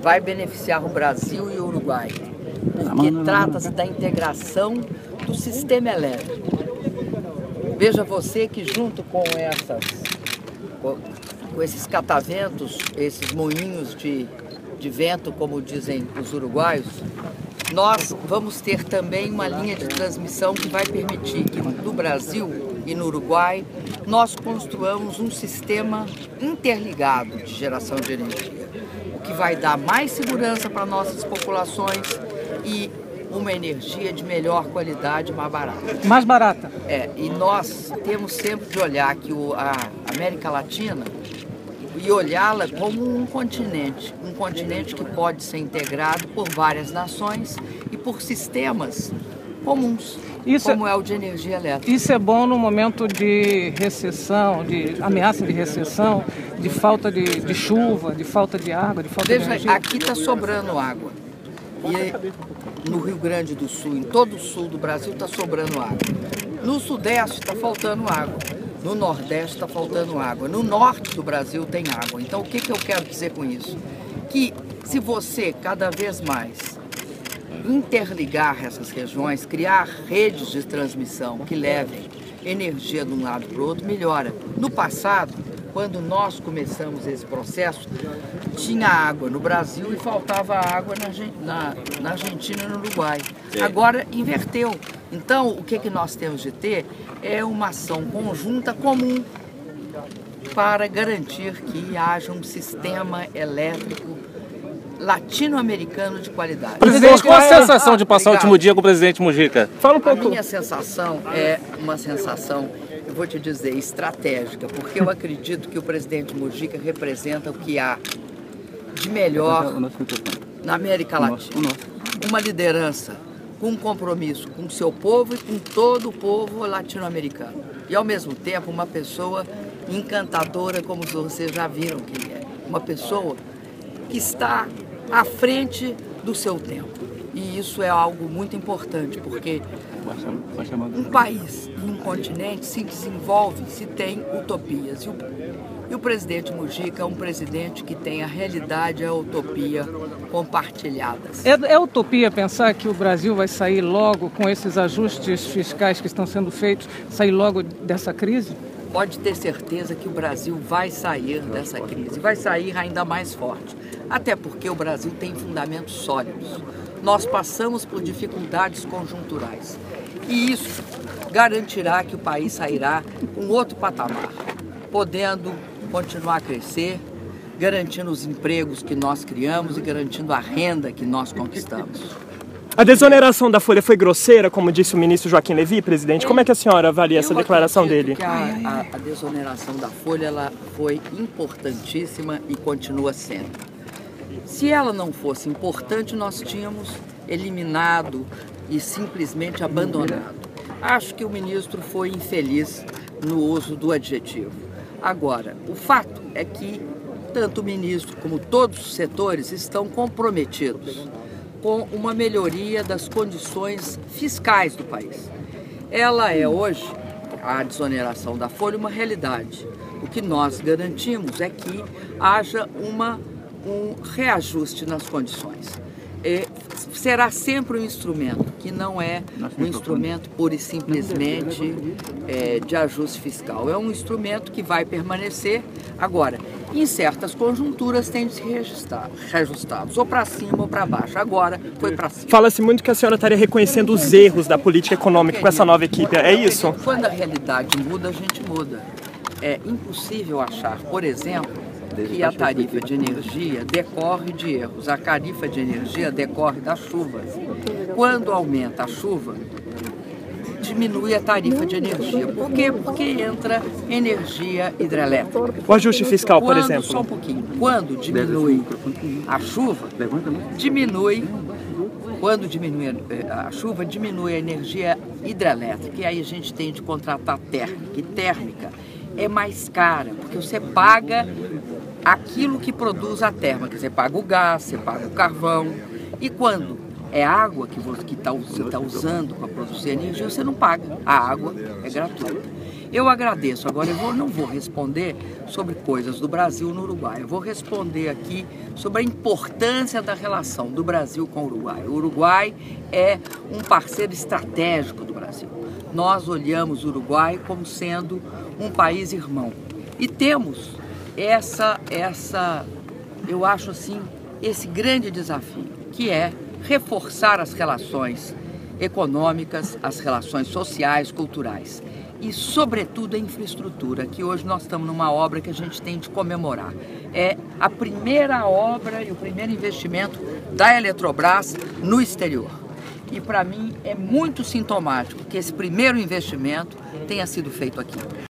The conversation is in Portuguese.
vai beneficiar o Brasil e o Uruguai, porque trata-se da integração do sistema elétrico. Veja você que junto com esses cataventos, esses moinhos de vento, como dizem os uruguaios, nós vamos ter também uma linha de transmissão que vai permitir que no Brasil e no Uruguai nós construamos um sistema interligado de geração de energia, o que vai dar mais segurança para nossas populações e uma energia de melhor qualidade, mais barata. Mais barata. E nós temos sempre de olhar que a América Latina e olhá-la como um continente que pode ser integrado por várias nações e por sistemas comuns, como é o de energia elétrica. Isso é bom no momento de recessão, de ameaça de recessão, de falta de chuva, de falta de água, de falta de energia. Veja, aqui está sobrando água. E no Rio Grande do Sul, em todo o sul do Brasil, está sobrando água. No Sudeste está faltando água. No Nordeste está faltando água. No Norte do Brasil tem água. Então, o que eu quero dizer com isso? Que se você, cada vez mais, interligar essas regiões, criar redes de transmissão que levem energia de um lado para o outro, melhora. No passado, quando nós começamos esse processo, tinha água no Brasil e faltava água na Argentina e no Uruguai. Agora inverteu. Então, o que nós temos de ter é uma ação conjunta comum para garantir que haja um sistema elétrico latino-americano de qualidade. Presidente, qual a sensação de passar o último dia com o presidente Mujica? Fala um pouco. A minha sensação é uma sensação, eu vou te dizer, estratégica, porque eu acredito que o presidente Mujica representa o que há de melhor na América Latina. Uma liderança com um compromisso com o seu povo e com todo o povo latino-americano. E, ao mesmo tempo, uma pessoa encantadora, como vocês já viram que ele é. Uma pessoa que está à frente do seu tempo. E isso é algo muito importante, porque um país e um continente se desenvolve se tem utopias. E o presidente Mujica é um presidente que tem a realidade e a utopia compartilhadas. É utopia pensar que o Brasil vai sair logo com esses ajustes fiscais que estão sendo feitos, sair logo dessa crise? Pode ter certeza que o Brasil vai sair dessa crise, vai sair ainda mais forte. Até porque o Brasil tem fundamentos sólidos. Nós passamos por dificuldades conjunturais. E isso garantirá que o país sairá com outro patamar, podendo continuar a crescer, garantindo os empregos que nós criamos e garantindo a renda que nós conquistamos. A desoneração da Folha foi grosseira, como disse o ministro Joaquim Levy, presidente? Como é que a senhora avalia essa declaração dele? Que a desoneração da Folha ela foi importantíssima e continua sendo. Se ela não fosse importante, nós tínhamos eliminado e simplesmente abandonado. Acho que o ministro foi infeliz no uso do adjetivo. Agora, o fato é que tanto o ministro como todos os setores estão comprometidos com uma melhoria das condições fiscais do país. Ela é hoje, a desoneração da Folha, uma realidade. O que nós garantimos é que haja um reajuste nas condições. Será sempre um instrumento, que não é um instrumento pura e simplesmente de ajuste fiscal. É um instrumento que vai permanecer. Agora, em certas conjunturas tem de ser reajustados, ou para cima ou para baixo. Agora foi para cima. Fala-se muito que a senhora estaria reconhecendo os erros da política econômica com essa nova equipe. É isso? Quando a realidade muda, a gente muda. É impossível achar, por exemplo, que a tarifa de energia decorre de erros. A tarifa de energia decorre das chuvas. Quando aumenta a chuva, diminui a tarifa de energia. Por quê? Porque entra energia hidrelétrica. O ajuste fiscal, por exemplo. Só um pouquinho. Quando diminui a chuva, quando diminui a chuva, diminui a energia hidrelétrica. E aí a gente tem de contratar térmica. E térmica é mais cara, porque você paga aquilo que produz a térmica. Você paga o gás, você paga o carvão. E quando é água que você está usando para produzir energia, você não paga. A água é gratuita. Eu agradeço. Agora eu não vou responder sobre coisas do Brasil no Uruguai. Eu vou responder aqui sobre a importância da relação do Brasil com o Uruguai. O Uruguai é um parceiro estratégico do Brasil. Nós olhamos o Uruguai como sendo um país irmão. E temos eu acho assim, esse grande desafio, que é reforçar as relações econômicas, as relações sociais, culturais e, sobretudo, a infraestrutura, que hoje nós estamos numa obra que a gente tem de comemorar. É a primeira obra e o primeiro investimento da Eletrobras no exterior. E, para mim, é muito sintomático que esse primeiro investimento tenha sido feito aqui.